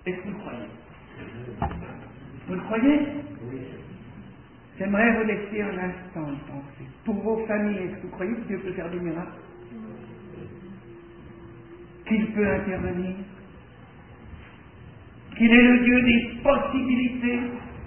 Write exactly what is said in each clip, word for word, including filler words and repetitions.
Est-ce que vous le croyez? Vous le croyez? J'aimerais vous laisser un instant y penser. Pour vos familles, est-ce que vous croyez que Dieu peut faire des miracles? Qu'il peut intervenir? Qu'il est le Dieu des possibilités?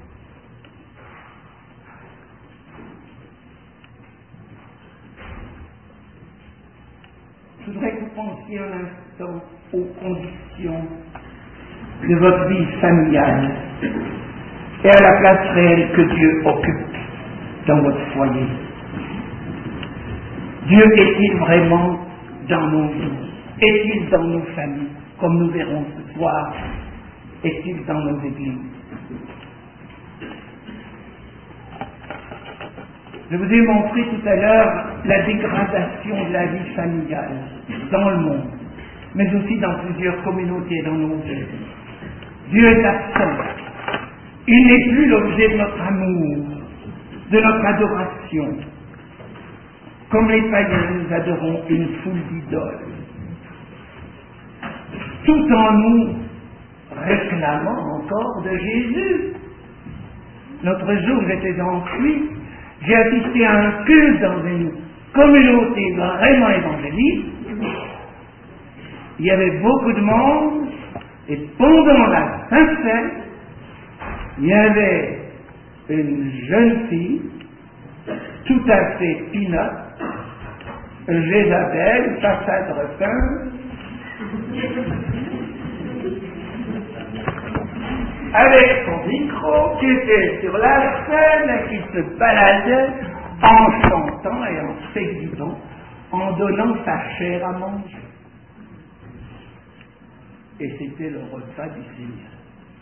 Je voudrais que vous pensiez un instant aux conditions de votre vie familiale et à la place réelle que Dieu occupe dans votre foyer. Dieu est-il vraiment dans nos vies? Est-il dans nos familles? Comme nous verrons ce soir, est-il dans nos églises? Je vous ai montré tout à l'heure la dégradation de la vie familiale dans le monde, mais aussi dans plusieurs communautés dans nos vies. Dieu est absent. Il n'est plus l'objet de notre amour, de notre adoration. Comme les païens, nous adorons une foule d'idoles. Tout en nous réclamant encore de Jésus. L'autre jour, j'étais en Suisse, j'ai assisté à un culte dans une communauté vraiment évangélique. Il y avait beaucoup de monde, et pendant la Sainte Fête, il y avait une jeune fille, tout à fait pinotte, Jézabel, façade repeinte, avec son micro qui était sur la scène et qui se baladait en chantant et en s'exhibant, en donnant sa chair à manger. Et c'était le repas du Seigneur,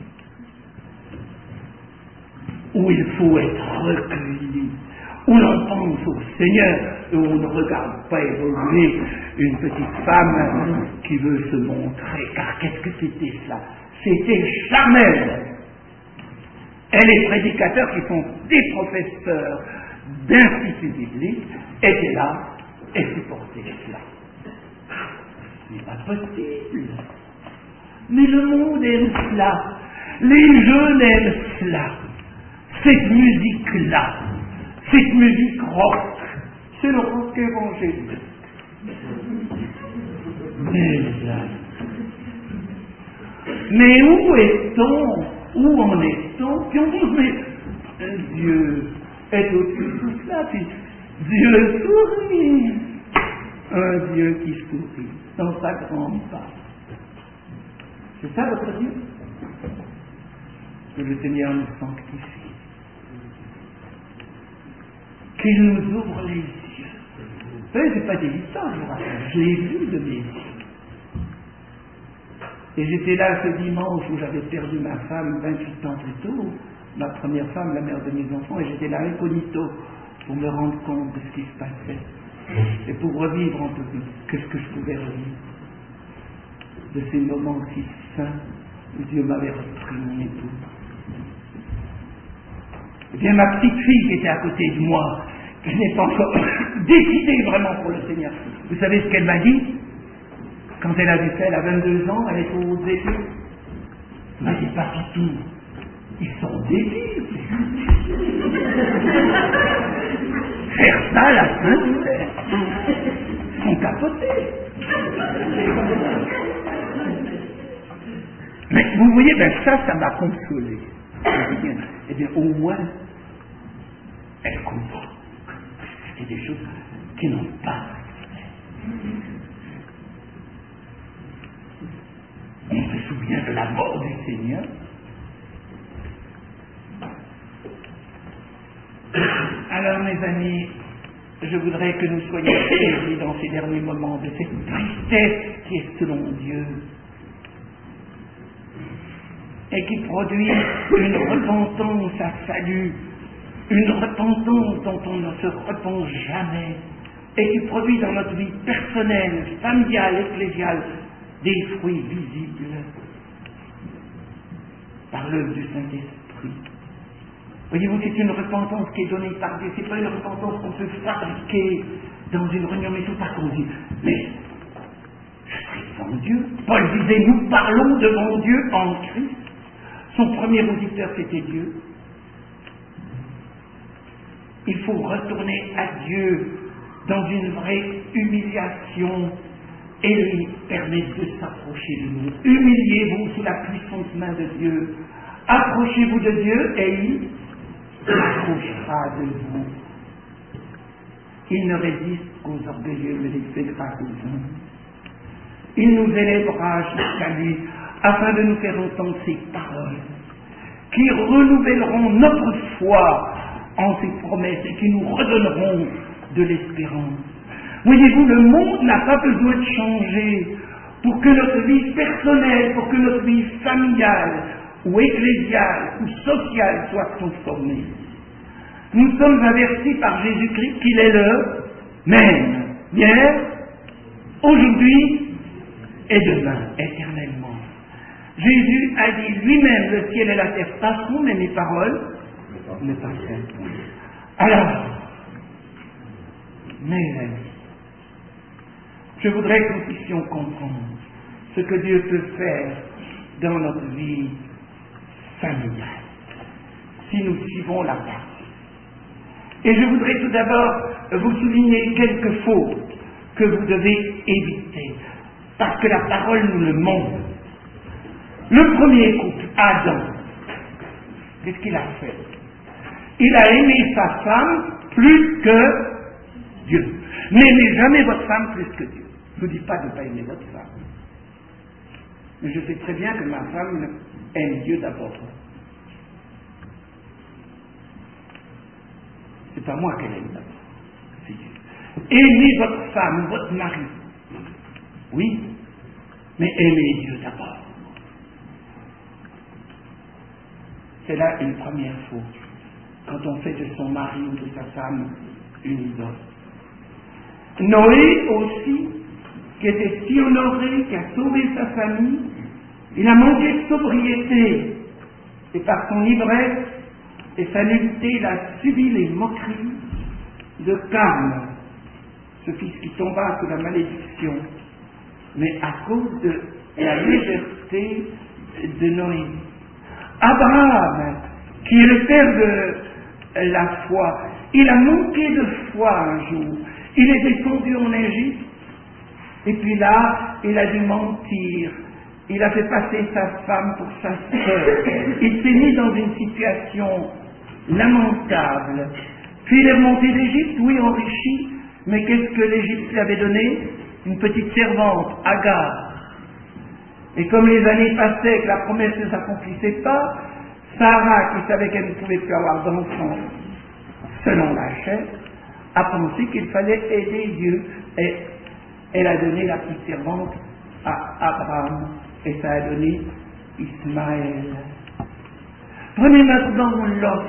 où il faut être recueilli, où l'on pense au Seigneur, et où on ne regarde pas évoluer une petite femme qui veut se montrer, car qu'est-ce que c'était cela? C'était charnel. Et les prédicateurs qui sont des professeurs d'instituts bibliques étaient là et supportaient cela. Ce n'est pas possible. Mais le monde aime cela. Les jeunes aiment cela. Cette musique-là, cette musique rock, c'est le rock évangélique. Mais, mais où est-on? Où en est-on? Puis on dit, mais Dieu est au-dessus de tout cela, puis Dieu sourit. Un Dieu qui sourit dans sa grande part. C'est ça votre Dieu? Que le Seigneur nous sanctifie. Qu'il nous ouvre les yeux. Vous savez, c'est pas évident, je vous rappelle. Je l'ai vu de mes yeux. Et j'étais là ce dimanche où j'avais perdu ma femme vingt-huit ans plus tôt, ma première femme, la mère de mes enfants, et j'étais là incognito pour me rendre compte de ce qui se passait. Et pour revivre un peu plus, qu'est-ce que je pouvais revivre de ces moments si saints où Dieu m'avait repris mon épouse. Eh bien, ma petite fille qui était à côté de moi, qui n'est pas encore décidée vraiment pour le Seigneur, vous savez ce qu'elle m'a dit? Quand elle a vu ça, elle a vingt-deux ans, elle est aux études. Elle m'a dit, Papitou, ils sont débiles. Faire ça, la Sainte Fête. Ils sont capotés. Mais vous voyez, ben ça, ça m'a consolé. Eh bien, au moins, elle comprend. C'est des choses qui n'ont pas fait. On se souvient de la mort du Seigneur. Alors, mes amis, je voudrais que nous soyons saisis dans ces derniers moments de cette tristesse qui est selon Dieu et qui produit une repentance à salut, une repentance dont on ne se repent jamais et qui produit dans notre vie personnelle, familiale, ecclésiale, des fruits visibles par l'œuvre du Saint-Esprit. Voyez-vous, c'est une repentance qui est donnée par Dieu. C'est pas une repentance qu'on peut fabriquer dans une réunion, mais tout pas qu'on dit. Mais je serai devant Dieu. Paul disait, nous parlons devant Dieu en Christ. Son premier auditeur, c'était Dieu. Il faut retourner à Dieu dans une vraie humiliation et lui permettre de s'approcher de nous. Humiliez-vous sous la puissante main de Dieu. Approchez-vous de Dieu et il s'approchera de vous. Il ne résiste qu'aux orgueilleux, mais il fait grâce aux hommes. Il nous élèvera jusqu'à lui afin de nous faire entendre ses paroles qui renouvelleront notre foi en ses promesses et qui nous redonneront de l'espérance. Voyez-vous, le monde n'a pas besoin de changer pour que notre vie personnelle, pour que notre vie familiale ou ecclésiale ou sociale soit transformée. Nous sommes avertis par Jésus-Christ qu'il est le même, hier, aujourd'hui et demain, éternellement. Jésus a dit lui-même, le ciel et la terre passeront, mais mes paroles ne passeront point. Alors, mes amis, je voudrais que nous puissions comprendre ce que Dieu peut faire dans notre vie familiale, si nous suivons la parole. Et je voudrais tout d'abord vous souligner quelques fautes que vous devez éviter, parce que la parole nous le montre. Le premier couple, Adam, qu'est-ce qu'il a fait? Il a aimé sa femme plus que Dieu. N'aimez jamais votre femme plus que Dieu. Je ne vous dis pas de ne pas aimer votre femme. Mais je sais très bien que ma femme aime Dieu d'abord. C'est pas moi qu'elle aime d'abord, c'est Dieu. Aimez votre femme, votre mari. Oui, mais aimez Dieu d'abord. C'est là une première faute, quand on fait de son mari ou de sa femme une idole. Noé aussi, qui était si honoré, qui a sauvé sa famille, il a manqué de sobriété, et par son ivresse et sa nudité, il a subi les moqueries de Cam, ce fils qui tomba sous la malédiction, mais à cause de la légèreté de Noé. Abraham, qui est le père de la foi, il a manqué de foi un jour. Il est descendu en Égypte, et puis là, il a dû mentir. Il a fait passer sa femme pour sa sœur. Il s'est mis dans une situation lamentable. Puis il est remonté d'Égypte, oui, enrichi, mais qu'est-ce que l'Égypte lui avait donné? Une petite servante, Agar. Et comme les années passaient et que la promesse ne s'accomplissait pas, Sarah, qui savait qu'elle ne pouvait plus avoir d'enfants selon la chair, a pensé qu'il fallait aider Dieu. Et elle a donné la petite servante à Abraham. Et ça a donné Ismaël. Prenez maintenant Lot.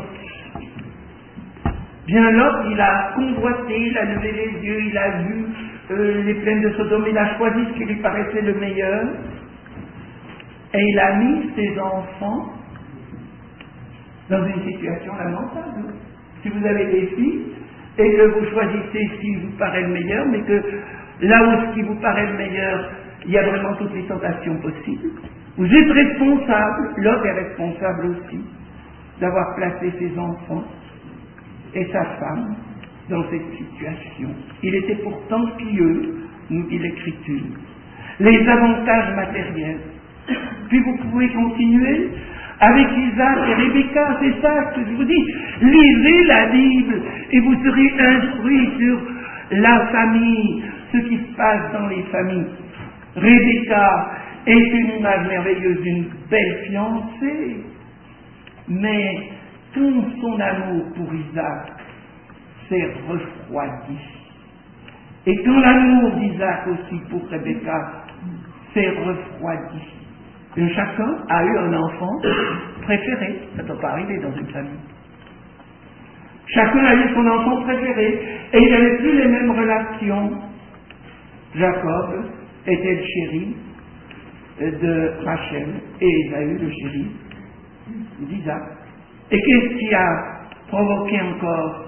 Bien Lot, il a convoité, il a levé les yeux, il a vu euh, les plaines de Sodome, il a choisi ce qui lui paraissait le meilleur. Et il a mis ses enfants dans une situation lamentable. Si vous avez des filles, et que vous choisissez ce qui vous paraît le meilleur, mais que là où ce qui vous paraît le meilleur, il y a vraiment toutes les tentations possibles, vous êtes responsable, l'homme est responsable aussi, d'avoir placé ses enfants et sa femme dans cette situation. Il était pourtant pieux, nous dit l'Écriture. Les avantages matériels. Puis vous pouvez continuer avec Isaac et Rebecca, c'est ça que je vous dis. Lisez la Bible et vous serez instruits sur la famille, ce qui se passe dans les familles. Rebecca est une image merveilleuse d'une belle fiancée, mais tout son amour pour Isaac s'est refroidi. Et quand l'amour d'Isaac aussi pour Rebecca s'est refroidi, et chacun a eu un enfant préféré. Ça ne peut pas arriver dans une famille. Chacun a eu son enfant préféré et il n'avait plus les mêmes relations. Jacob était le chéri de Rachel et Ésaü le chéri d'Isaac. Et qu'est-ce qui a provoqué encore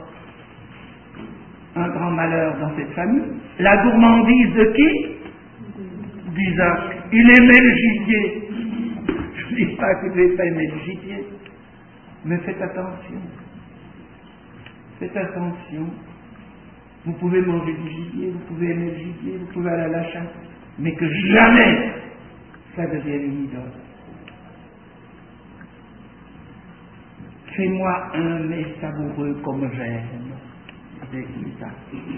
un grand malheur dans cette famille? La gourmandise de qui? d'Isaac. Il aimait le gibier. Je ne dis pas que vous ne devez pas aimer le gibier, mais faites attention. Faites attention. Vous pouvez manger du gibier, vous pouvez aimer le gibier, vous pouvez aller à la chasse, mais que jamais ça devienne une idole. Fais-moi un mets savoureux comme j'aime, avec Isaac,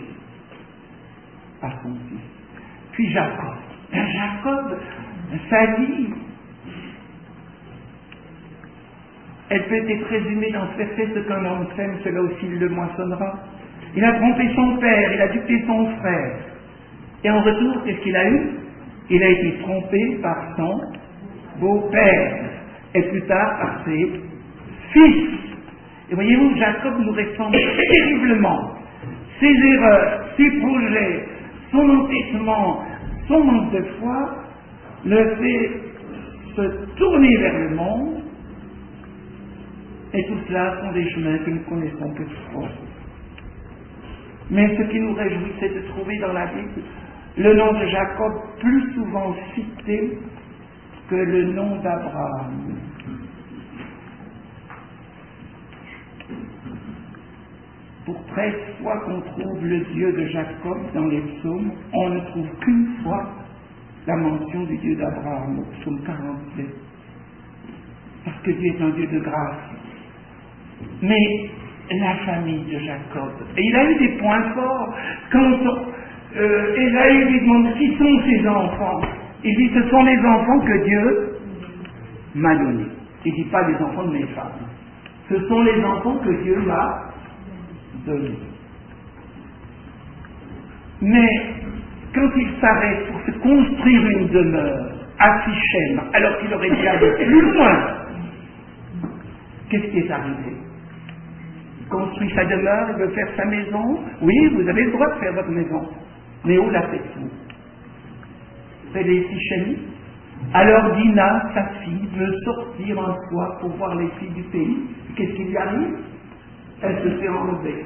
à son fils. Puis Jacob. Ben Jacob, sa vie, elle peut être résumée dans ce verset: ce qu'un homme sème, cela aussi il le moissonnera. Il a trompé son père, il a dupé son frère. Et en retour, qu'est-ce qu'il a eu? Il a été trompé par son beau-père, et plus tard par ses fils. Et voyez-vous, Jacob nous ressemble terriblement. Ses erreurs, ses projets, son entêtement, son manque de foi, le fait se tourner vers le monde. Et tout cela sont des chemins que nous connaissons que trop. Mais ce qui nous réjouit, c'est de trouver dans la Bible le nom de Jacob plus souvent cité que le nom d'Abraham. Pour treize fois qu'on trouve le Dieu de Jacob dans les psaumes, on ne trouve qu'une fois la mention du Dieu d'Abraham au psaume quarante-sept. Parce que Dieu est un Dieu de grâce. Mais la famille de Jacob, et il a eu des points forts quand euh, Ésaü lui demande qui sont ses enfants. Il dit: ce sont les enfants que Dieu m'a donnés. Il ne dit pas les enfants de mes femmes. Ce sont les enfants que Dieu m'a donnés. Mais quand il s'arrête pour se construire une demeure à Sichem, alors qu'il aurait dû aller plus loin, qu'est-ce qui est arrivé? Il construit sa demeure, il veut faire sa maison. Oui, vous avez le droit de faire votre maison. Mais où la faites-vous? C'est les Sichémites. Alors Dina, sa fille, veut sortir un soir pour voir les filles du pays. Qu'est-ce qui lui arrive? Elle se fait enlever.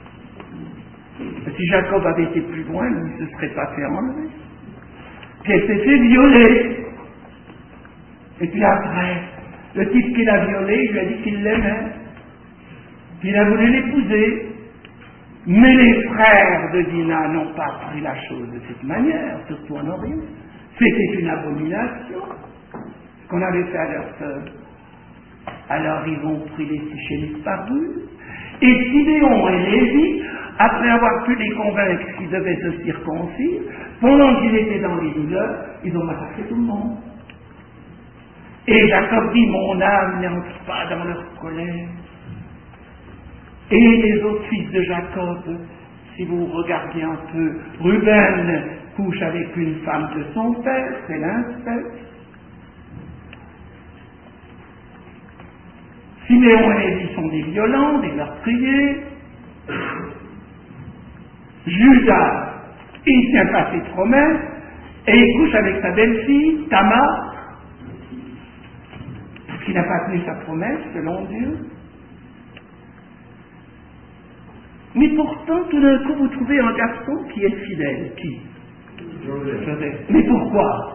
Si Jacob avait été plus loin, il ne se serait pas fait enlever. Puis elle s'est fait violer. Et puis après, le type qui l'a violée, il lui a dit qu'il l'aimait. Puis il a voulu l'épouser. Mais les frères de Dina n'ont pas pris la chose de cette manière, surtout en Orient. C'était une abomination ce qu'on avait fait à leur sœur. Alors ils ont pris les Sichémites par ruse. Et Sidéon et Lévi, après avoir pu les convaincre qu'ils devaient se circoncire, pendant qu'ils étaient dans les douleurs, ils ont massacré tout le monde. Et Jacob dit: mon âme n'entre pas dans leur colère. Et les autres fils de Jacob, si vous regardez un peu, Ruben couche avec une femme de son père, c'est l'inceste. Siméon et Lévi sont des violents, des meurtriers. Judas, il ne tient pas ses promesses, et il couche avec sa belle-fille, Tamar, parce qu'il n'a pas tenu sa promesse, selon Dieu. Mais pourtant, tout d'un coup, vous trouvez un garçon qui est fidèle. Qui? Joseph. Joseph. Mais pourquoi?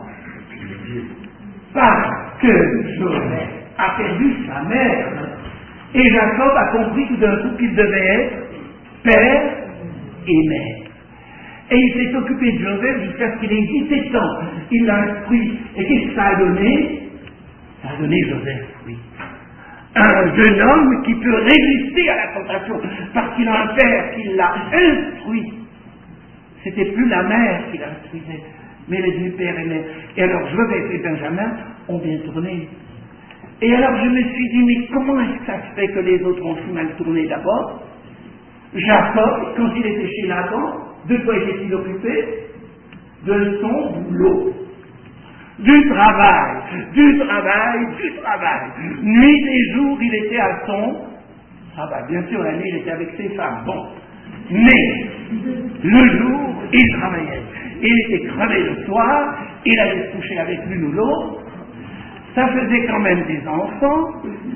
Parce que Joseph a perdu sa mère. Et Jacob a compris tout d'un coup qu'il devait être père et mère. Et il s'est occupé de Joseph jusqu'à ce qu'il ait dix-sept ans. Il l'a instruit. Et qu'est-ce que ça a donné? Ça a donné Joseph, oui. Un jeune homme qui peut résister à la tentation parce qu'il a un père qui l'a instruit. C'était plus la mère qui l'instruisait, mais les deux pères et mère. Et alors Joseph et Benjamin ont bien tourné. Et alors je me suis dit: mais comment est-ce que ça se fait que les autres ont si mal tourné d'abord? Jacob, quand il était chez Laban, de quoi était-il occupé? De son boulot. Du travail, du travail, du travail. Nuit et jour, il était à son travail. Bien sûr, la nuit, il était avec ses femmes. Bon. Mais, le jour, il travaillait. Il était crevé le soir, il allait se coucher avec l'une ou l'autre. Ça faisait quand même des enfants.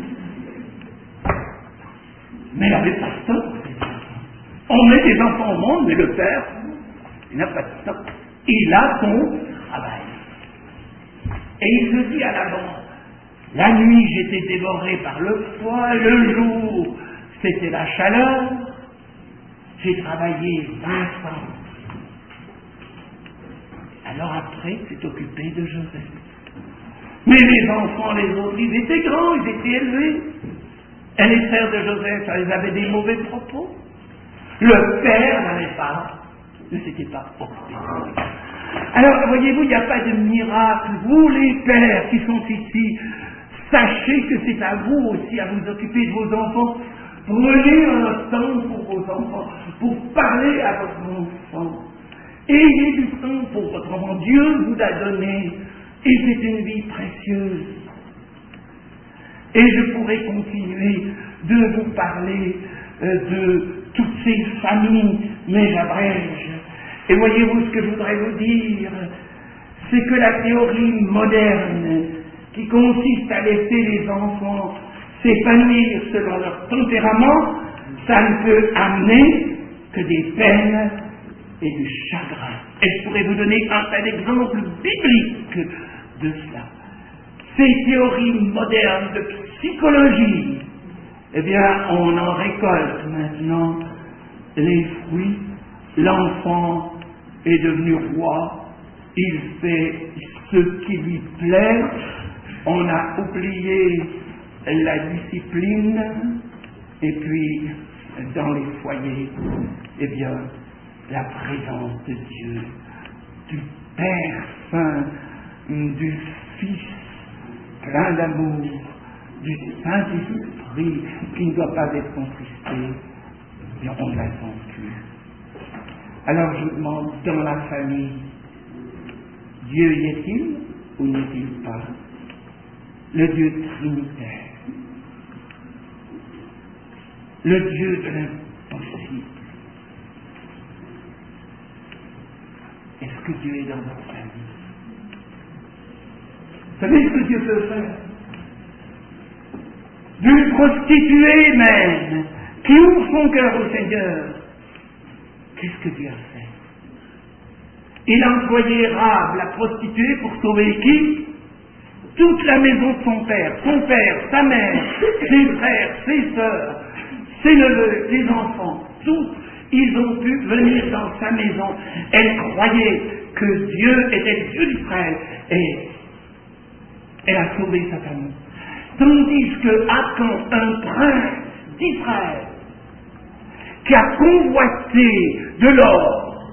Mais il n'avait pas de temps. On met des enfants au monde, mais le père, il n'a pas de temps. Il a son travail. Et il se dit à Laban, la nuit j'étais dévoré par le froid, le jour c'était la chaleur, j'ai travaillé vingt ans. Alors après, il s'est occupé de Joseph. Mais les enfants, les autres, ils étaient grands, ils étaient élevés. Et les frères de Joseph, ils avaient des mauvais propos. Le père n'avait pas, ne s'était pas occupé. Alors, voyez-vous, il n'y a pas de miracle. Vous, les pères qui sont ici, sachez que c'est à vous aussi à vous occuper de vos enfants. Prenez un temps pour vos enfants, pour parler à votre enfant. Ayez du temps pour votre enfant. Dieu vous l'a donné, et c'est une vie précieuse. Et je pourrais continuer de vous parler euh, de toutes ces familles, mais j'abrège. Et voyez-vous, ce que je voudrais vous dire, c'est que la théorie moderne, qui consiste à laisser les enfants s'épanouir selon leur tempérament, ça ne peut amener que des peines et du chagrin. Et je pourrais vous donner un, un exemple biblique de cela. Ces théories modernes de psychologie, eh bien, on en récolte maintenant les fruits. L'enfant est devenu roi, il fait ce qui lui plaît, on a oublié la discipline, et puis, dans les foyers, eh bien, la présence de Dieu, du Père Saint, du Fils plein d'amour, du Saint-Esprit qui ne doit pas être contristé, eh bien, on ne l'attend plus. Alors je vous demande, dans la famille, Dieu y est-il ou n'est-il pas? Le Dieu trinitaire, le Dieu de l'impossible. Est-ce que Dieu est dans votre famille? Vous savez ce que Dieu peut faire? D'une prostituée même, qui ouvre son cœur au Seigneur, qu'est-ce que Dieu a fait? Il a employé Rahab, la prostituée, pour sauver qui? Toute la maison de son père, son père, sa mère, ses frères, ses sœurs, ses neveux, ses enfants, tous, ils ont pu venir dans sa maison. Elle croyait que Dieu était Dieu d'Israël et elle a sauvé sa famille. Tandis que Akan, un prince d'Israël, qui a convoité de l'or,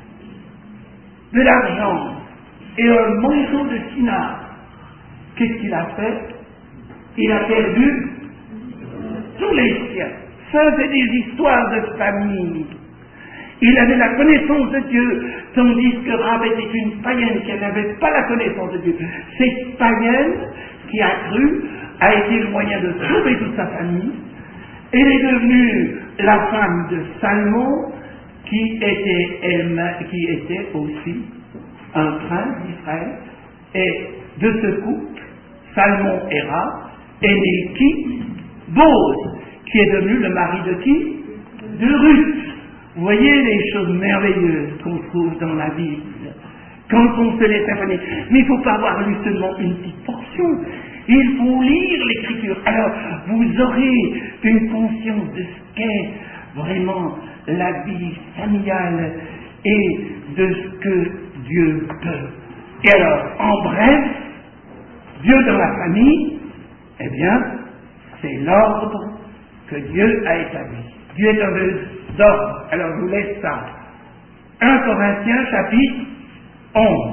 de l'argent et un manteau de Sina, qu'est-ce qu'il a fait? Il a perdu tous les siens. Ça, c'est des histoires de famille. Il avait la connaissance de Dieu, tandis que Rahab était une païenne qui n'avait pas la connaissance de Dieu. Cette païenne qui a cru a été le moyen de sauver toute sa famille. Elle est devenue la femme de Salmon, qui était, elle, qui était aussi un prince d'Israël. Et de ce couple, Salmon et Rahab, est né qui? Bose, qui est devenu le mari de qui? De Ruth. Vous voyez les choses merveilleuses qu'on trouve dans la Bible, quand on se laisse imprégner. Mais il ne faut pas avoir lu seulement une petite portion. Il faut lire l'Écriture. Alors, vous aurez une conscience de ce qu'est vraiment la vie familiale et de ce que Dieu peut. Et alors, en bref, Dieu dans la famille, eh bien, c'est l'ordre que Dieu a établi. Dieu est un Dieu d'ordre. Alors, je vous laisse ça. un Corinthiens, chapitre onze.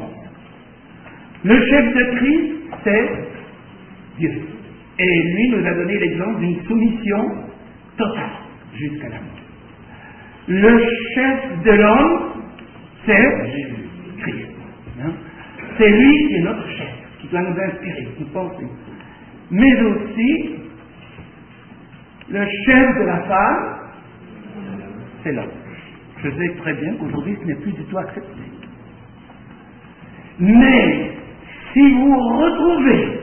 Le chef de Christ, c'est Dieu. Et lui nous a donné l'exemple d'une soumission totale jusqu'à la mort. Le chef de l'homme, c'est Christ. Hein? C'est lui qui est notre chef, qui doit nous inspirer, nous penser. Mais aussi, le chef de la femme, c'est l'homme. Je sais très bien qu'aujourd'hui, ce n'est plus du tout accepté. Mais, si vous retrouvez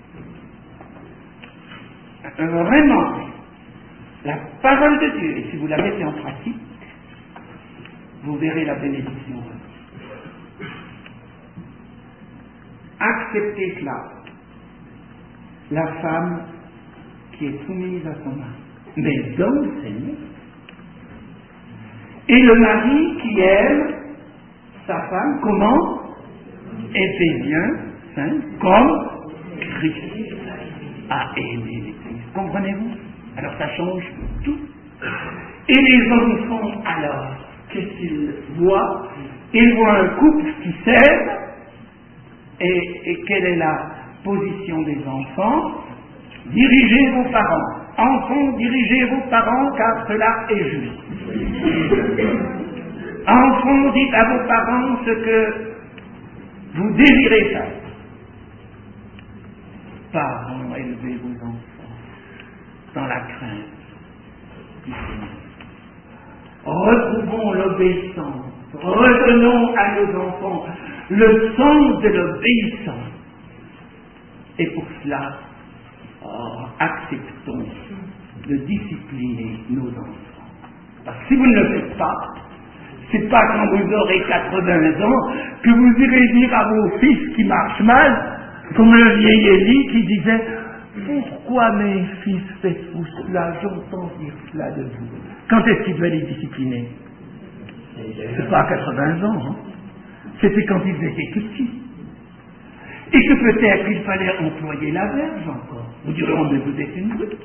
vraiment la parole de Dieu, et si vous la mettez en pratique, vous verrez la bénédiction. Acte accepter cela. La femme qui est soumise à son mari, mais dans le Seigneur. Et le mari qui aime sa femme, comment? Éphésiens cinq, comme Christ a aimé l'Église. Comprenez-vous? Alors ça change tout. Et les enfants, alors, qu'est-ce qu'ils voient? Ils voient un couple qui s'aime. Et, et quelle est la position des enfants? Dirigez vos parents. Enfants, dirigez vos parents, car cela est juste. Enfants, dites à vos parents ce que vous désirez faire. Parents, élevez vos enfants dans la crainte du Seigneur. Retrouvons l'obéissance. Redonnons à nos enfants le sens de l'obéissance. Et pour cela, oh, acceptons de discipliner nos enfants. Parce que si vous ne le faites pas, c'est pas quand vous aurez quatre-vingts ans que vous irez dire à vos fils qui marchent mal, comme le vieil Élie qui disait « Pourquoi mes fils faites-vous cela? J'entends dire cela de vous. » Quand est-ce qu'il devait les discipliner? C'est pas à quatre-vingts ans, hein? C'était quand ils étaient tout petits. Et que peut-être il fallait employer la verge encore. Vous direz, oh, mais vous êtes une brute.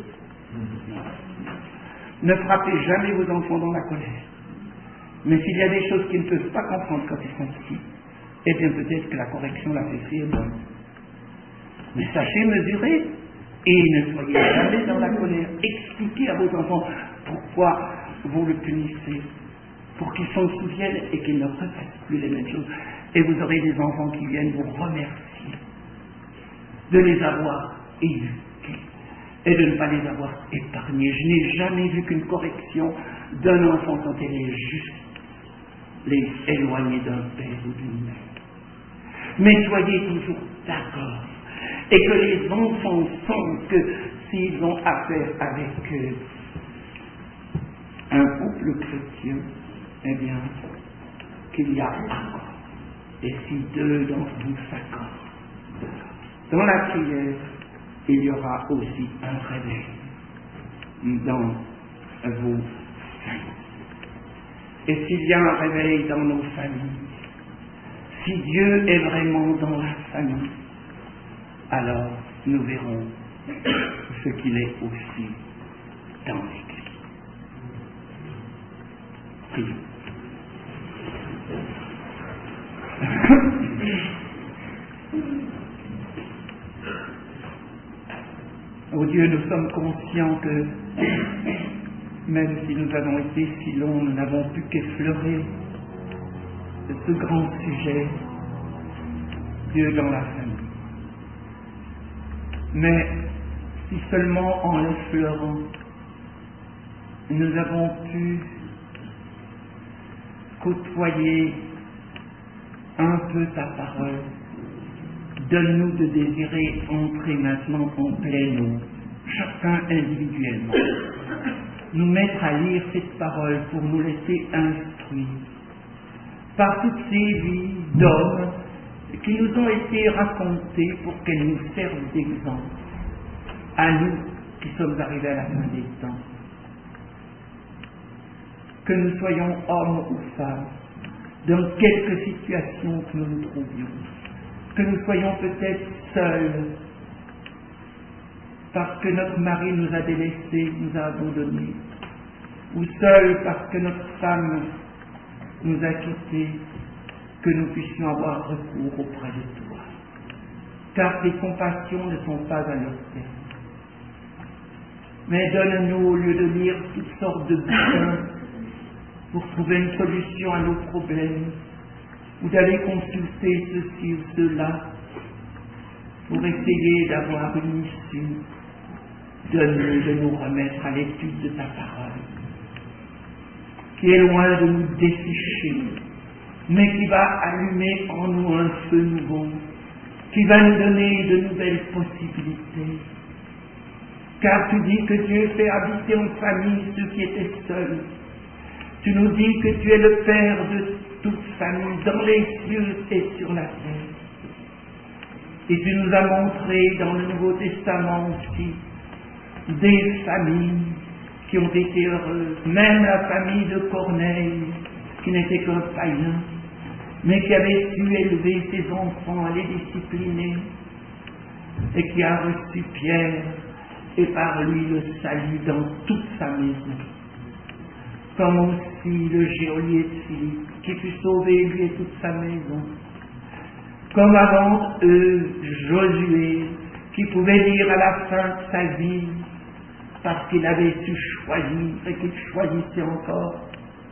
Ne frappez jamais vos enfants dans la colère. Mais s'il y a des choses qu'ils ne peuvent pas comprendre quand ils sont petits, eh bien peut-être que la correction la fait est bonne. Mais sachez mesurer et ne soyez jamais dans la colère. Expliquez à vos enfants pourquoi vous le punissez, pour qu'ils s'en souviennent et qu'ils ne refassent plus les mêmes choses. Et vous aurez des enfants qui viennent vous remercier de les avoir éduqués et de ne pas les avoir épargnés. Je n'ai jamais vu qu'une correction d'un enfant quand elle est juste les éloigner d'un père ou d'une mère. Mais soyez toujours d'accord et que les enfants sentent que s'ils ont affaire avec euh, un couple chrétien, eh bien, qu'il y a accord. Et si deux d'entre vous s'accordent, dans la prière, il y aura aussi un réveil dans vos familles. Et s'il y a un réveil dans nos familles, si Dieu est vraiment dans la famille, alors nous verrons ce qu'il est aussi dans l'Église. Prions. Oh Dieu, nous sommes conscients que même si nous avons été si longs, nous n'avons pu qu'effleurer ce grand sujet, Dieu dans la famille. Mais si seulement en l'effleurant, nous avons pu côtoyer un peu ta parole, donne-nous de désirer entrer maintenant en plein eau, chacun individuellement, nous mettre à lire cette parole pour nous laisser instruire par toutes ces vies d'hommes qui nous ont été racontées pour qu'elles nous servent d'exemple à nous qui sommes arrivés à la fin des temps. Que nous soyons hommes ou femmes, dans quelque situation que nous nous trouvions, que nous soyons peut-être seuls, parce que notre mari nous a délaissés, nous a abandonnés, ou seuls parce que notre femme nous a quittés, que nous puissions avoir recours auprès de toi. Car tes compassions ne sont pas à leur terme. Mais donne-nous, au lieu de lire toutes sortes de bouquins pour trouver une solution à nos problèmes, ou d'aller consulter ceci ou cela, pour essayer d'avoir une issue, donne-nous de nous remettre à l'étude de ta parole, qui est loin de nous dessécher, mais qui va allumer en nous un feu nouveau, qui va nous donner de nouvelles possibilités. Car tu dis que Dieu fait habiter en famille ceux qui étaient seuls. Tu nous dis que tu es le Père de toute famille, dans les cieux et sur la terre. Et tu nous as montré dans le Nouveau Testament aussi des familles qui ont été heureuses, même la famille de Corneille, qui n'était qu'un païen, mais qui avait su élever ses enfants, à les discipliner, et qui a reçu Pierre, et par lui le salut dans toute sa maison. Comme aussi le geôlier de Philippe, qui fut sauvé, lui et toute sa maison. Comme avant eux, Josué, qui pouvait dire à la fin de sa vie, parce qu'il avait su choisir et qu'il choisissait encore,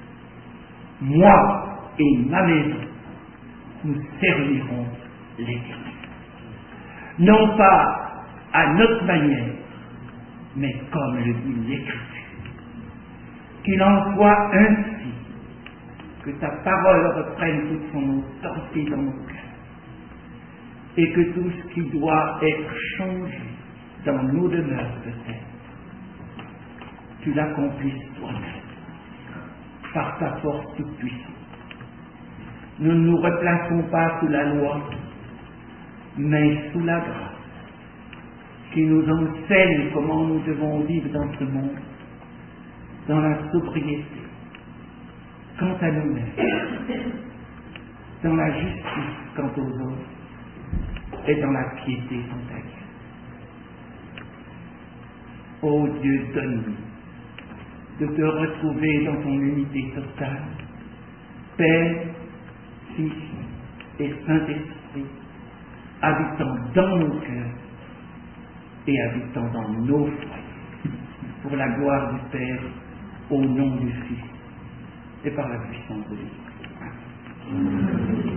moi et ma maison, nous servirons l'Éternel. Non pas à notre manière, mais comme le dit l'Écriture. Qu'il en soit ainsi, que ta parole reprenne toute son autorité dans nos cœurs, et que tout ce qui doit être changé dans nos demeures de terre, tu l'accomplisses toi-même, par ta force toute puissante. Nous ne nous replaçons pas sous la loi, mais sous la grâce, qui nous enseigne comment nous devons vivre dans ce monde, dans la sobriété, quant à nous-mêmes, dans la justice quant aux autres, et dans la piété quant à Dieu. Ô Dieu, donne-nous de te retrouver dans ton unité totale, Père, Fils et Saint-Esprit, habitant dans nos cœurs et habitant dans nos foyers, pour la gloire du Père, au nom du Fils et par la puissance de l'Esprit.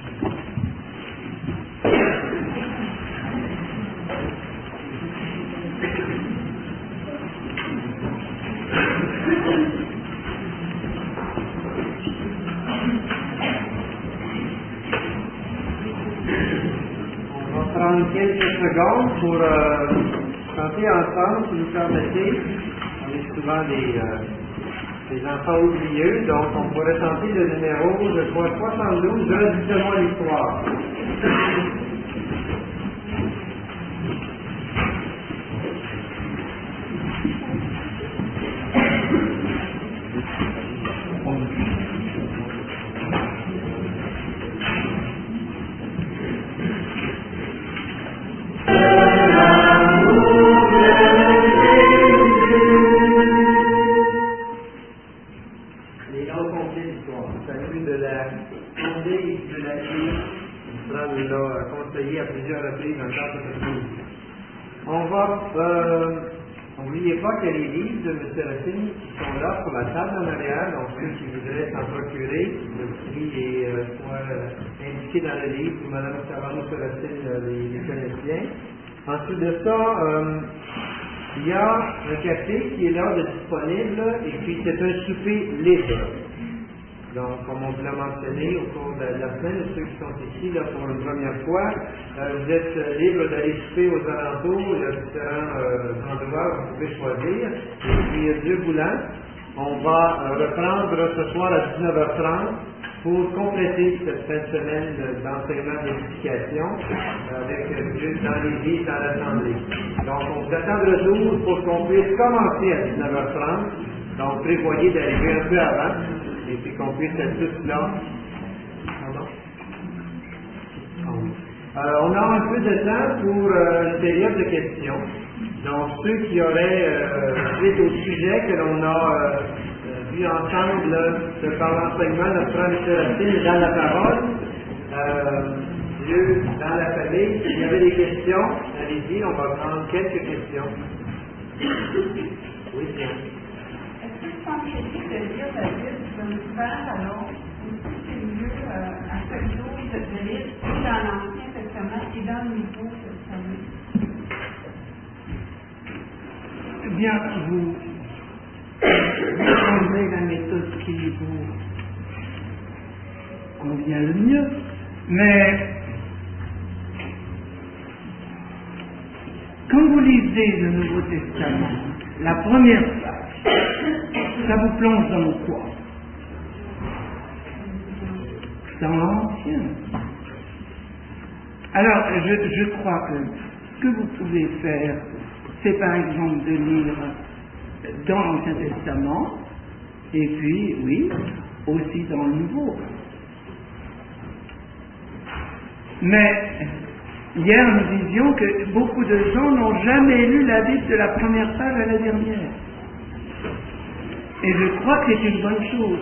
On va prendre quelques secondes pour euh, chanter ensemble, si vous permettez. On est souvent des, euh, des enfants oublieux, donc on pourrait chanter le numéro, je crois, soixante-douze, Redites-moi l'histoire. On va, euh, n'oubliez pas qu'il y a les livres de M. Racine qui sont là sur la table en arrière, donc ceux qui voudraient s'en procurer, le prix est euh, soit euh, indiqué dans le livre, où Mme Savano Racine euh, les, les connaît bien. Ensuite de ça, euh, il y a un café qui est là de disponible, et puis c'est un souper libre. Donc, comme on vous l'a mentionné au cours de la semaine, ceux qui sont ici là, pour une première fois, euh, vous êtes euh, libre d'aller souper aux alentours, il y a différents euh, endroits où vous pouvez choisir. Et puis, euh, Dieu voulant, on va euh, reprendre ce soir à dix-neuf heures trente pour compléter cette fin de semaine d'enseignement d'éducation euh, avec euh, Dieu dans l'Église, dans l'Assemblée. Donc, on vous attend de retour pour qu'on puisse commencer à dix-neuf heures trente. Donc, prévoyez d'arriver un peu avant. Et puis qu'on puisse être tous là. Pardon? Euh, on a un peu de temps pour euh, une période de questions. Donc, ceux qui auraient euh, suite au sujet que l'on a euh, vu ensemble là, de par l'enseignement de notre frère M. Racine dans la parole, euh, Dieu dans la famille, s'il y avait des questions, allez-y, on va prendre quelques questions. Oui, bien. Est-ce que vous pensez de lire la Bible d'un ouvert à l'autre, ou si c'est mieux euh, à chaque jour de lire et dans l'Ancien Testament et dans le Nouveau Testament? Eh bien, vous, vous prendrez la méthode qui vous convient le mieux, mais quand vous lisez le Nouveau Testament, la première page, ça vous plonge dans quoi? Dans l'Ancien. Alors, je, je crois que ce que vous pouvez faire, c'est par exemple de lire dans l'Ancien Testament, et puis, oui, aussi dans le Nouveau. Mais hier, nous disions que beaucoup de gens n'ont jamais lu la Bible de la première page à la dernière. Et je crois que c'est une bonne chose.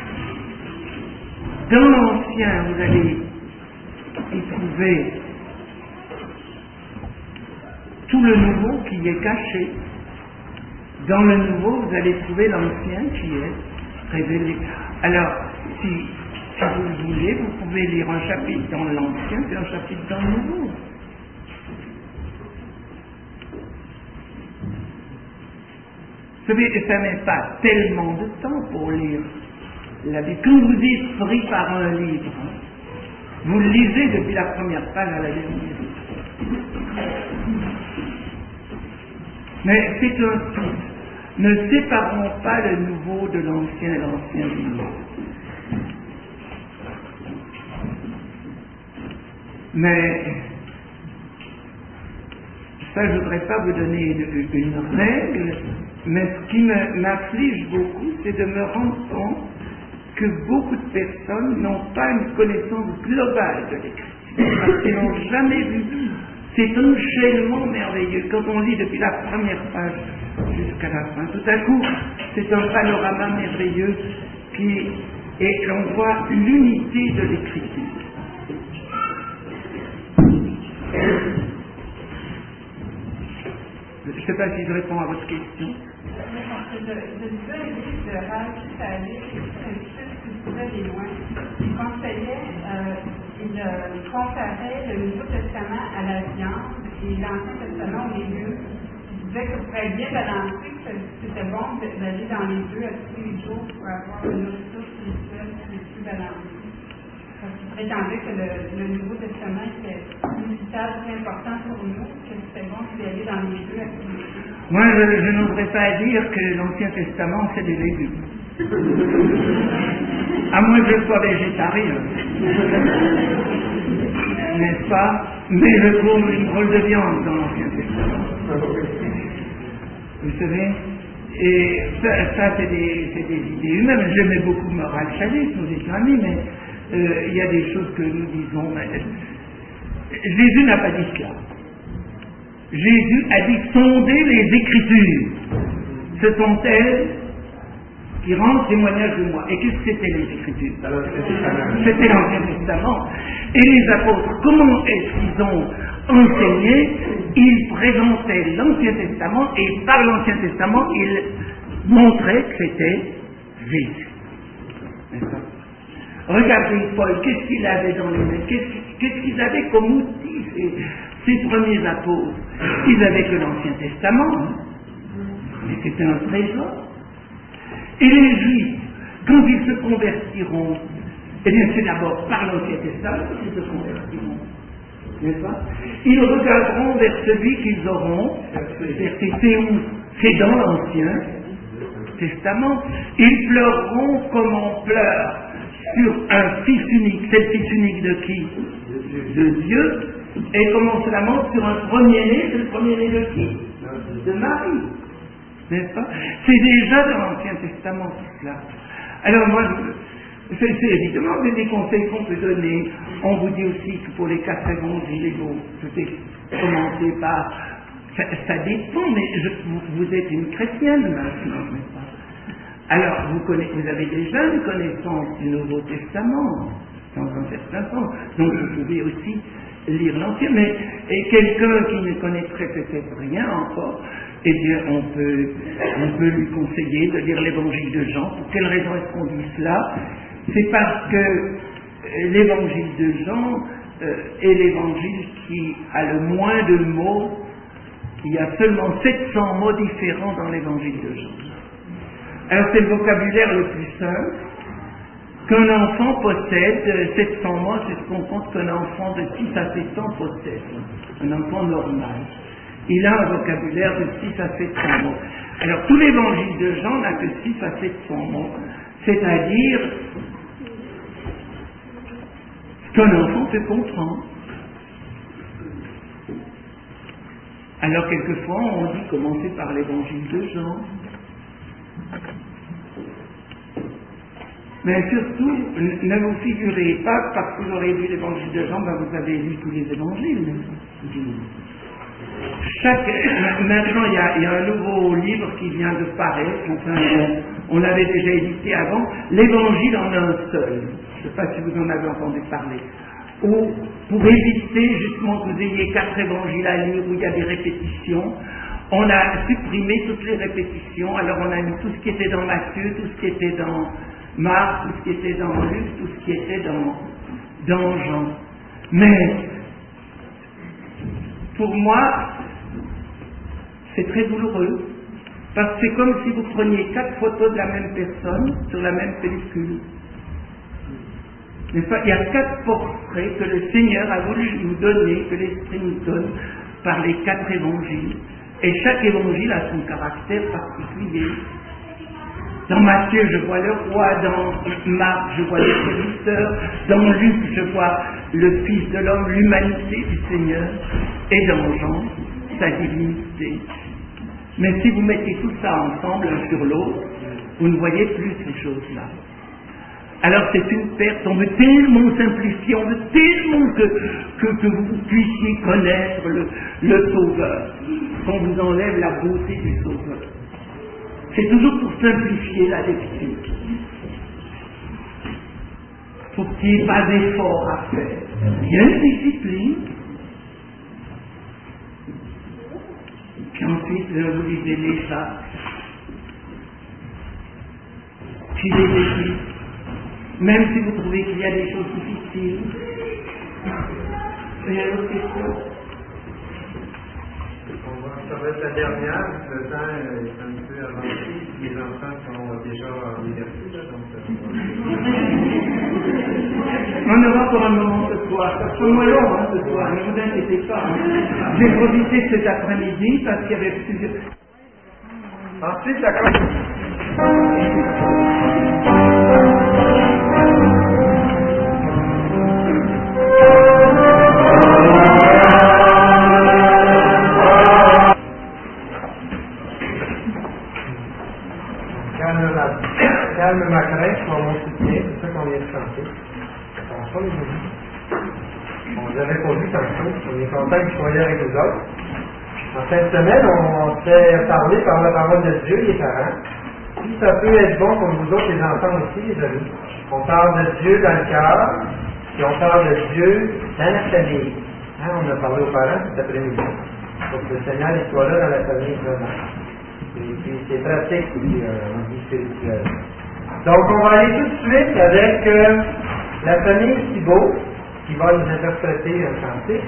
Dans l'Ancien, vous allez y trouver tout le Nouveau qui est caché. Dans le Nouveau, vous allez trouver l'Ancien qui est révélé. Alors, si, si vous le voulez, vous pouvez lire un chapitre dans l'Ancien et un chapitre dans le Nouveau. Vous savez, ça n'est pas tellement de temps pour lire la Bible. Quand vous êtes pris par un livre, vous le lisez depuis la première page à la dernière. Mais c'est un tout. Ne séparons pas le nouveau de l'ancien et l'ancien du nouveau. Mais ça, je ne voudrais pas vous donner une, une règle, mais ce qui me, m'afflige beaucoup, c'est de me rendre compte que beaucoup de personnes n'ont pas une connaissance globale de l'Écriture, parce qu'elles n'ont jamais vu. C'est un enchaînement merveilleux. Quand on lit depuis la première page jusqu'à la fin, tout à coup, c'est un panorama merveilleux qui, et l'on voit l'unité de l'Écriture. Je ne sais pas si je réponds à votre question. Je lisais un livre de Ralph Salé, qui s'intitule des loin. Il conseillait, euh, il euh, comparait le Nouveau Testament à la viande et l'Ancien Testament aux légumes. Il disait que pour être bien balancé, que c'était bon d'aller dans les deux à tous les jours pour avoir une nourriture spirituelle plus balancée. Parce qu'il prétendait que le, le Nouveau Testament était un message très important pour nous, que c'était bon d'aller dans les deux à tous les jours. Moi, je, je n'oserais pas dire que l'Ancien Testament, c'est des légumes. À moins que je sois végétarien. N'est-ce pas? Mais je trouve une drôle de viande dans l'Ancien Testament. Vous savez? Et ça, ça c'est, des, c'est des idées humaines. J'aimais beaucoup Moral Chalis, nous étions amis, mais euh, il y a des choses que nous disons. Mais, Jésus n'a pas dit cela. Jésus a dit sondez les Écritures. Ce sont elles qui rendent témoignage de moi. Et qu'est-ce que c'était les Écritures? C'était l'Ancien Testament. Et les apôtres, comment est-ce qu'ils ont enseigné? Ils présentaient l'Ancien Testament et par l'Ancien Testament, ils montraient que c'était Jésus. N'est-ce pas? Regardez Paul, qu'est-ce qu'il avait dans les mains? Qu'est-ce, qu'est-ce qu'ils avaient comme outil, ces, ces premiers apôtres? Ils avaient que l'Ancien Testament, mais c'était un trésor. Et les Juifs, quand ils se convertiront, eh bien c'est d'abord par l'Ancien Testament qu'ils se convertiront, n'est-ce pas? Ils regarderont vers celui qu'ils auront, c'est où? C'est dans l'Ancien Testament. Ils pleureront comme on pleure sur un fils unique. C'est le fils unique de qui? De Dieu. Et comme on se lamente sur un premier-né, c'est le premier-né de qui? De Marie. N'est-ce pas? C'est déjà dans l'Ancien Testament tout cela. Alors moi, je, c'est, c'est évidemment c'est des conseils qu'on peut donner. On vous dit aussi que pour les quatre évangiles, tout est commenté par... Ça, ça dépend, mais je, vous, vous êtes une chrétienne maintenant, n'est-ce pas? Alors, vous, connaissez, vous avez déjà une connaissance du Nouveau Testament, dans un certain sens. Donc, vous pouvez aussi lire l'Ancien. Mais et quelqu'un qui ne connaîtrait peut-être rien encore, eh bien, on peut, on peut lui conseiller de lire l'Évangile de Jean. Pour quelle raison est-ce qu'on dit cela? C'est parce que l'Évangile de Jean euh, est l'Évangile qui a le moins de mots. Il y a seulement sept cents mots différents dans l'Évangile de Jean. Alors c'est le vocabulaire le plus simple qu'un enfant possède. Sept cents mots, c'est ce qu'on compte qu'un enfant de six à sept ans possède. Un enfant normal. Il a un vocabulaire de six à sept cents mots. Alors tout l'évangile de Jean n'a que six à sept cents mots. C'est-à-dire ce qu'un enfant peut comprendre. Alors quelquefois on dit commencer par l'évangile de Jean. Mais surtout, ne vous figurez pas, parce que vous aurez lu l'évangile de Jean, ben vous avez lu tous les évangiles. Chaque, maintenant, il y, a, il y a un nouveau livre qui vient de paraître, enfin, on, on l'avait déjà édité avant, l'évangile en un seul. Je ne sais pas si vous en avez entendu parler. Où, pour éviter justement que vous ayez quatre évangiles à lire où il y a des répétitions, on a supprimé toutes les répétitions, alors on a mis tout ce qui était dans Matthieu, tout ce qui était dans Marc, tout ce qui était dans Luc, tout ce qui était dans, dans Jean. Mais, pour moi, c'est très douloureux, parce que c'est comme si vous preniez quatre photos de la même personne sur la même pellicule. N'est-ce pas? Il y a quatre portraits que le Seigneur a voulu nous donner, que l'Esprit nous donne par les quatre évangiles. Et chaque évangile a son caractère particulier. Dans Matthieu, je vois le roi, dans Marc, je vois le serviteur, dans Luc, je vois le Fils de l'homme, l'humanité du Seigneur, et dans Jean, sa divinité. Mais si vous mettez tout ça ensemble, l'un sur l'autre, vous ne voyez plus ces choses-là. Alors c'est une perte, on veut tellement simplifier, on veut tellement que, que, que vous puissiez connaître le, le Sauveur, qu'on vous enlève la beauté du Sauveur. C'est toujours pour simplifier la lecture. Pour qu'il n'y ait pas d'effort à faire. Rien de discipline. Puis ensuite, vous lisez les chats. Puis les écrits. Même si vous trouvez qu'il y a des choses difficiles. Il y a une autre question? Ça va être la dernière, le temps est un peu avancé, les enfants sont déjà en université, là, donc... On aura pour un moment ce soir, ça sera moins long hein, ce soir, ne vous inquiétez pas. Hein. J'ai profité cet après-midi parce qu'il y avait plusieurs... Ensuite, la Calme ma crainte pour mon soutien, c'est ça qu'on vient de chanter. Ça pense pas les amis. On les avait pas vus tantôt, on est content qu'ils soient là avec nous autres. En fin de semaine, on s'est parlé par la parole de Dieu, les parents. Puis ça peut être bon pour vous autres, les enfants aussi, les amis. On parle de Dieu dans le cœur, puis on parle de Dieu dans la famille. Hein, on a parlé aux parents cet après-midi. Pour que le Seigneur soit là dans la famille, vraiment. Et puis c'est pratique, puis euh, on dit spirituel. Donc on va aller tout de suite avec euh, la famille Thibault, qui va nous interpréter un cantique.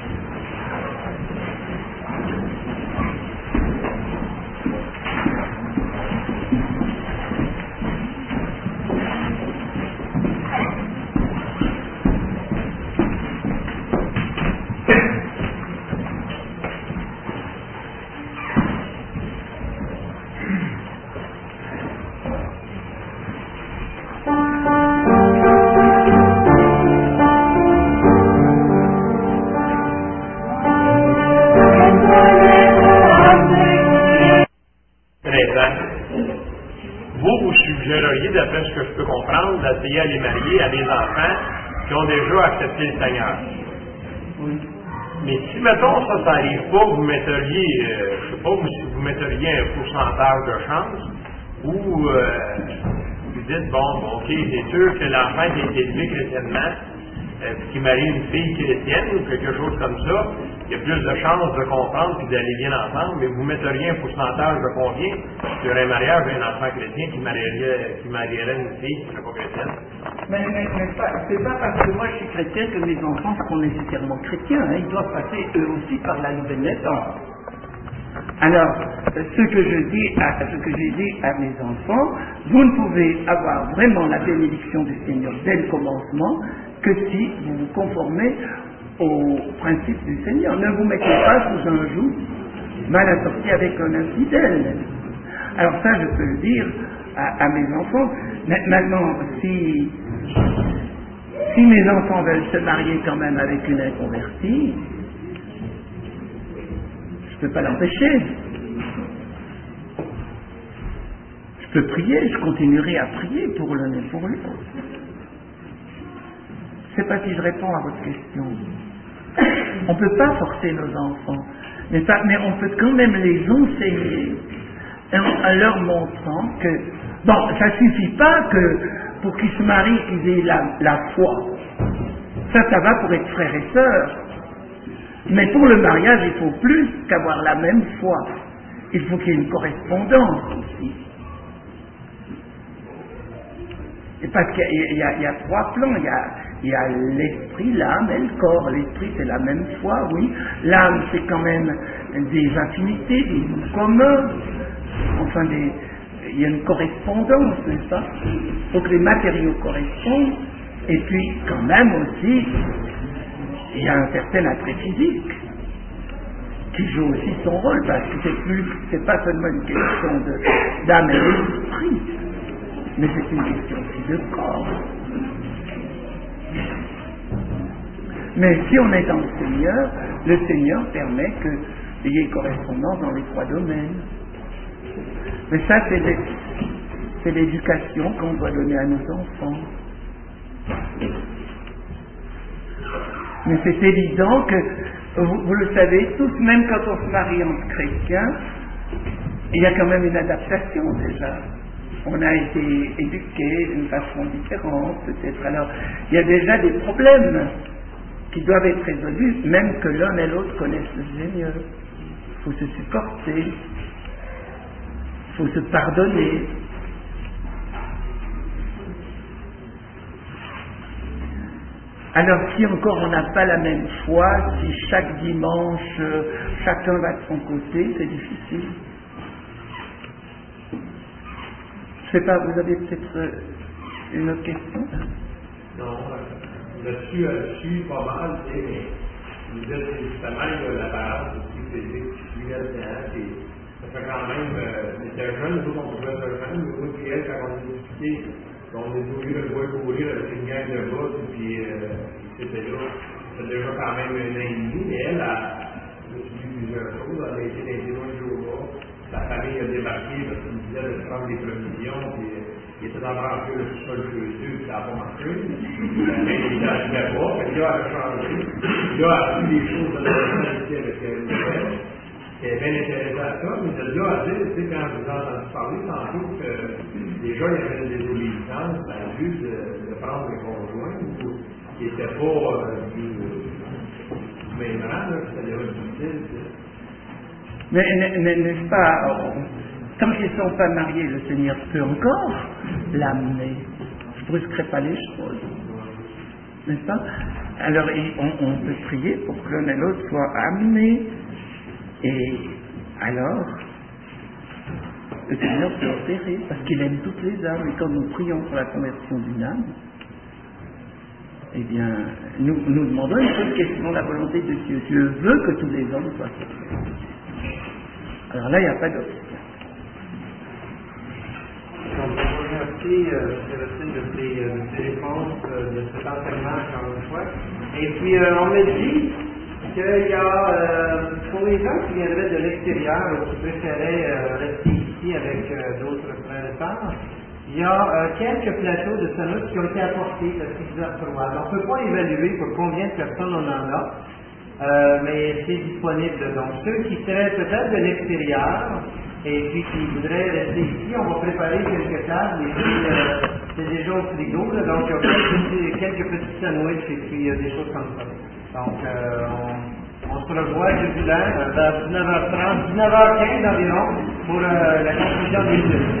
D'essayer à les marier à des enfants qui ont déjà accepté le Seigneur. Oui. Mais si, mettons, ça, ça n'arrive pas, vous metteriez, euh, je sais pas, vous, vous metteriez un pourcentage de chance, ou euh, vous dites, bon, bon, ok, c'est sûr que l'enfant qui est élevé chrétiennement, euh, qui marie une fille chrétienne, ou quelque chose comme ça, il y a plus de chances de comprendre et d'aller bien ensemble, mais vous metteriez un pourcentage de combien sur un mariage d'un enfant chrétien qui marierait, qui marierait une fille qui n'est pas chrétienne? Mais, mais, mais pas, c'est pas parce que moi je suis chrétien que mes enfants seront nécessairement chrétiens, hein. Ils doivent passer eux aussi par la nouvelle naissance. Alors, ce que je dis à, ce que j'ai dit à mes enfants, vous ne pouvez avoir vraiment la bénédiction du Seigneur dès le commencement que si vous vous conformez au principe du Seigneur. Ne vous mettez pas sous un joug mal assorti avec un infidèle. Alors ça, je peux le dire à, à mes enfants. Maintenant, si, si mes enfants veulent se marier quand même avec une inconvertie, je Je ne peux pas l'empêcher. Je peux prier, je continuerai à prier pour l'un et pour l'autre. Je ne sais pas si je réponds à votre question. On ne peut pas forcer nos enfants, mais, pas, mais on peut quand même les enseigner en leur montrant que, bon, ça ne suffit pas que pour qu'ils se marient, qu'ils aient la, la foi. Ça, ça va pour être frères et sœurs. Mais pour le mariage, il faut plus qu'avoir la même foi. Il faut qu'il y ait une correspondance aussi. Et parce qu'il y a, il y a, il y a trois plans. Il y a, il y a l'esprit, l'âme et le corps. L'esprit, c'est la même foi, oui. L'âme, c'est quand même des affinités, des goûts communs. Enfin, des, il y a une correspondance, n'est-ce pas? Il faut que les matériaux correspondent. Et puis, quand même aussi, il y a un certain attrait physique qui joue aussi son rôle, parce que c'est plus, c'est pas seulement une question de, d'âme et d'esprit, mais c'est une question aussi de corps. Mais si on est dans le Seigneur, le Seigneur permet qu'il y ait correspondance dans les trois domaines. Mais ça, c'est, les, c'est l'éducation qu'on doit donner à nos enfants. Mais c'est évident que, vous, vous le savez tous, même quand on se marie entre chrétiens, il y a quand même une adaptation déjà. On a été éduqués d'une façon différente, peut-être. Alors, il y a déjà des problèmes qui doivent être résolus, même que l'un et l'autre connaissent le Seigneur. Il faut se supporter, il faut se pardonner. Alors si encore on n'a pas la même foi, si chaque dimanche euh, chacun va de son côté, c'est difficile. Je sais pas, vous avez peut-être euh, une autre question? Non, euh, là-dessus, là-dessus, pas mal, tu sais, mais vous êtes justement, il y a l'apparence aussi physique qui suit là-dedans, et ça fait quand même, euh, on était jeunes, nous, on pouvait être jeunes, mais nous, puis elle, quand on est discuté, on est obligé de le voir courir avec une gang de boss, et puis euh, c'était là, c'était déjà quand même un an et demi, mais elle a suivi plusieurs choses, elle a été dans les témoins de Jéhovah, sa famille a débarqué parce qu'il disait de prendre des provisions, puis euh, il était dans le le sol chez eux, puis ça n'a pas marché, mais il n'arrivait pas, puis là, elle a changé, là, elle a appris des choses de la personnalité avec elle, qui est bien intéressant à ça, mais de là à dire, tu sais, quand vous entendez parler, tantôt que déjà il y avait des désobéissances à vue de, de prendre les conjoints, qui n'étaient pas euh, du, du même rang, là, c'était déjà difficile. Mais n'est-ce pas, tant qu'ils ne sont pas mariés, le Seigneur peut encore l'amener. Je ne brusquerai pas les choses. N'est-ce pas? Alors on, on peut prier pour que l'un et l'autre soient amenés. Et alors, le Seigneur peut opérer, parce qu'il aime toutes les âmes. Et quand nous prions pour la conversion d'une âme, eh bien, nous, nous demandons une seule question, la volonté de Dieu. Dieu veut que tous les hommes soient sauvés. Alors là, il n'y a pas d'obstacle. Donc, je vous remercie, euh, Sébastien, de tes, euh, tes réponses, euh, de cet enseignement, encore une fois. Et puis, euh, on me dit qu'il y a, euh, pour les gens qui viendraient de l'extérieur ou qui préféraient euh, rester ici avec euh, d'autres frères et sœurs, il y a euh, quelques plateaux de sonos qui ont été apportés à plusieurs froides. On ne peut pas évaluer pour combien de personnes on en a, euh, mais c'est disponible. Donc, ceux qui seraient peut-être de l'extérieur et puis qui voudraient rester ici, on va préparer quelques tables et puis euh, c'est déjà au frigo, là, donc il y a quelques, quelques petits sandwichs et puis euh, des choses comme ça. Donc, euh, on, on se revoit jeudi là, vers dix-neuf heures trente, dix-neuf heures quinze environ, pour euh, la conclusion des